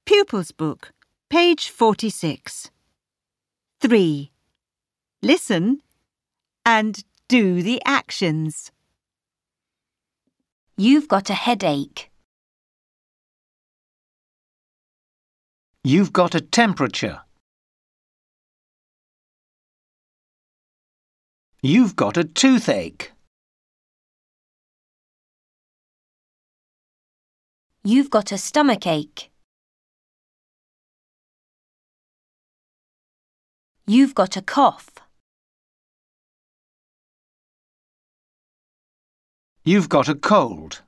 Pupils Book, page 46. 3. Listen and do the actions. You've got a headache. You've got a temperature. You've got a toothache. You've got a stomachache. You've got a cough. You've got a cold.